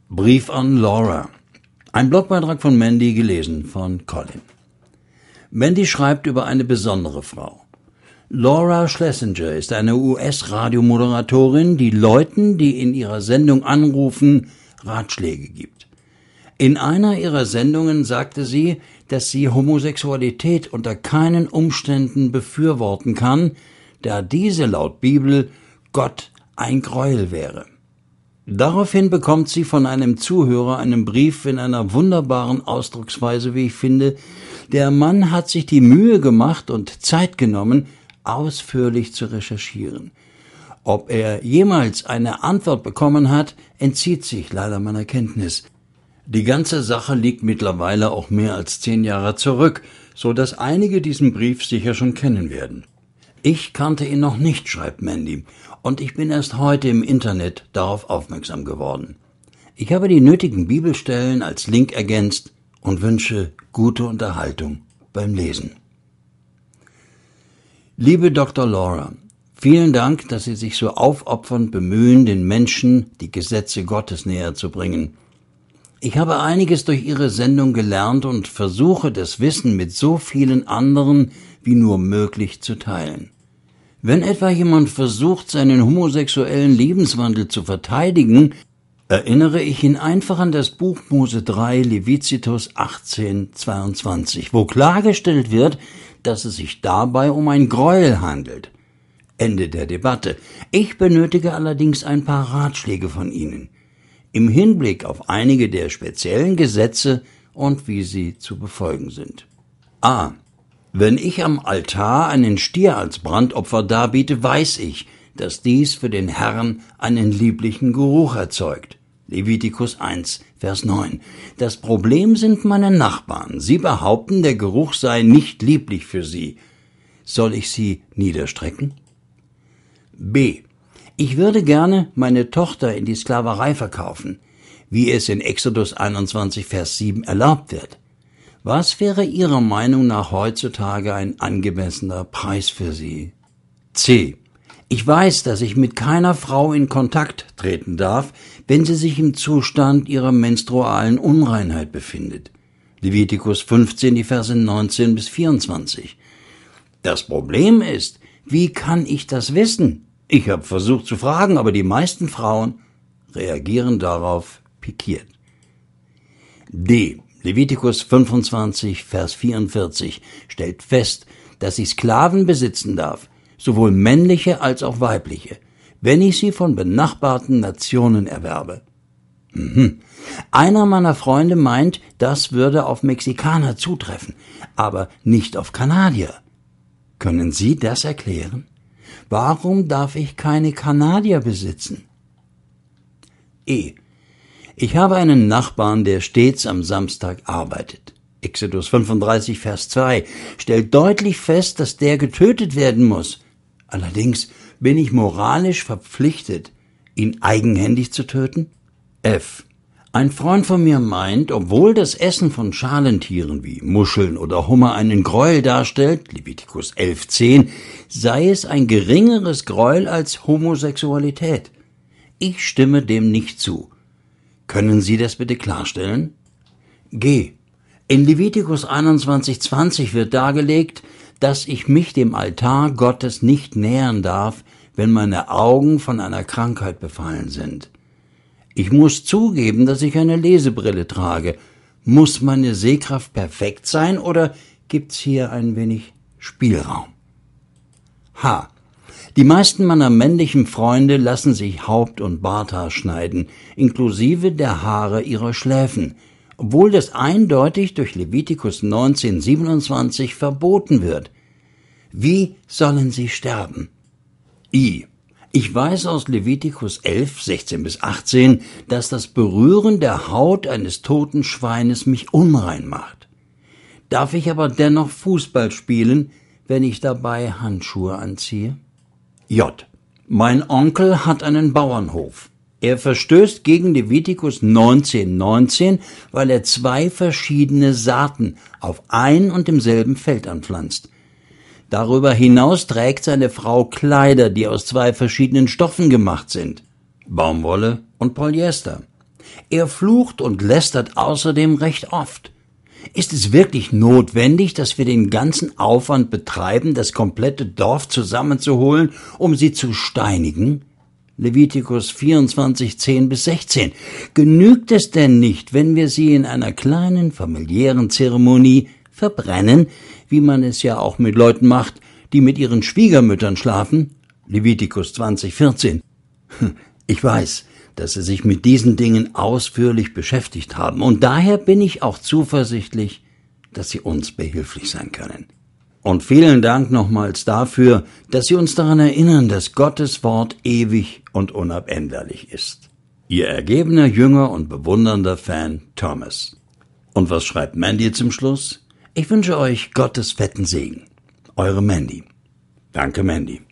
Brief an Laura. Ein Blogbeitrag von Mandy, gelesen von Colin. Mandy schreibt über eine besondere Frau. Laura Schlesinger ist eine US-Radiomoderatorin, die Leuten, die in ihrer Sendung anrufen, Ratschläge gibt. In einer ihrer Sendungen sagte sie, dass sie Homosexualität unter keinen Umständen befürworten kann, da diese laut Bibel Gott ein Gräuel wäre. Daraufhin bekommt sie von einem Zuhörer einen Brief in einer wunderbaren Ausdrucksweise, wie ich finde. Der Mann hat sich die Mühe gemacht und Zeit genommen, ausführlich zu recherchieren. Ob er jemals eine Antwort bekommen hat, entzieht sich leider meiner Kenntnis. Die ganze Sache liegt mittlerweile auch mehr als 10 Jahre zurück, so dass einige diesen Brief sicher schon kennen werden. Ich kannte ihn noch nicht, schreibt Mandy, und ich bin erst heute im Internet darauf aufmerksam geworden. Ich habe die nötigen Bibelstellen als Link ergänzt und wünsche gute Unterhaltung beim Lesen. Liebe Dr. Laura, vielen Dank, dass Sie sich so aufopfernd bemühen, den Menschen die Gesetze Gottes näher zu bringen. Ich habe einiges durch Ihre Sendung gelernt und versuche, das Wissen mit so vielen anderen wie nur möglich zu teilen. Wenn etwa jemand versucht, seinen homosexuellen Lebenswandel zu verteidigen, erinnere ich ihn einfach an das Buch Mose 3, Leviticus 18, 22, wo klargestellt wird, dass es sich dabei um ein Gräuel handelt. Ende der Debatte. Ich benötige allerdings ein paar Ratschläge von Ihnen, im Hinblick auf einige der speziellen Gesetze und wie sie zu befolgen sind. A. Wenn ich am Altar einen Stier als Brandopfer darbiete, weiß ich, dass dies für den Herrn einen lieblichen Geruch erzeugt. Levitikus 1, Vers 9. Das Problem sind meine Nachbarn. Sie behaupten, der Geruch sei nicht lieblich für sie. Soll ich sie niederstrecken? B. Ich würde gerne meine Tochter in die Sklaverei verkaufen, wie es in Exodus 21, Vers 7 erlaubt wird. Was wäre Ihrer Meinung nach heutzutage ein angemessener Preis für sie? C. Ich weiß, dass ich mit keiner Frau in Kontakt treten darf, wenn sie sich im Zustand ihrer menstrualen Unreinheit befindet. Levitikus 15, die Verse 19 bis 24. Das Problem ist, wie kann ich das wissen? Ich habe versucht zu fragen, aber die meisten Frauen reagieren darauf pikiert. D. Levitikus 25, Vers 44 stellt fest, dass ich Sklaven besitzen darf, sowohl männliche als auch weibliche, wenn ich sie von benachbarten Nationen erwerbe. Einer meiner Freunde meint, das würde auf Mexikaner zutreffen, aber nicht auf Kanadier. Können Sie das erklären? Warum darf ich keine Kanadier besitzen? E. Ich habe einen Nachbarn, der stets am Samstag arbeitet. Exodus 35, Vers 2 stellt deutlich fest, dass der getötet werden muss. Allerdings bin ich moralisch verpflichtet, ihn eigenhändig zu töten? F. Ein Freund von mir meint, obwohl das Essen von Schalentieren wie Muscheln oder Hummer einen Gräuel darstellt, Levitikus 11,10, sei es ein geringeres Gräuel als Homosexualität. Ich stimme dem nicht zu. Können Sie das bitte klarstellen? G. In Levitikus 21,20 wird dargelegt, dass ich mich dem Altar Gottes nicht nähern darf, wenn meine Augen von einer Krankheit befallen sind. Ich muss zugeben, dass ich eine Lesebrille trage. Muss meine Sehkraft perfekt sein oder gibt's hier ein wenig Spielraum? H. Die meisten meiner männlichen Freunde lassen sich Haupt- und Barthaar schneiden, inklusive der Haare ihrer Schläfen, obwohl das eindeutig durch Levitikus 19,27 verboten wird. Wie sollen sie sterben? I. Ich weiß aus Levitikus 11, 16 bis 18, dass das Berühren der Haut eines toten Schweines mich unrein macht. Darf ich aber dennoch Fußball spielen, wenn ich dabei Handschuhe anziehe? J. Mein Onkel hat einen Bauernhof. Er verstößt gegen Levitikus 19,19, weil er 2 verschiedene Saaten auf ein und demselben Feld anpflanzt. Darüber hinaus trägt seine Frau Kleider, die aus 2 verschiedenen Stoffen gemacht sind, Baumwolle und Polyester. Er flucht und lästert außerdem recht oft. Ist es wirklich notwendig, dass wir den ganzen Aufwand betreiben, das komplette Dorf zusammenzuholen, um sie zu steinigen? Levitikus 24, 10-16. Genügt es denn nicht, wenn wir sie in einer kleinen familiären Zeremonie verbrennen, wie man es ja auch mit Leuten macht, die mit ihren Schwiegermüttern schlafen? Levitikus 20, 14. Ich weiß, dass Sie sich mit diesen Dingen ausführlich beschäftigt haben, und daher bin ich auch zuversichtlich, dass Sie uns behilflich sein können. Und vielen Dank nochmals dafür, dass Sie uns daran erinnern, dass Gottes Wort ewig und unabänderlich ist. Ihr ergebener Jünger und bewundernder Fan Thomas. Und was schreibt Mandy zum Schluss? Ich wünsche euch Gottes fetten Segen. Eure Mandy. Danke, Mandy.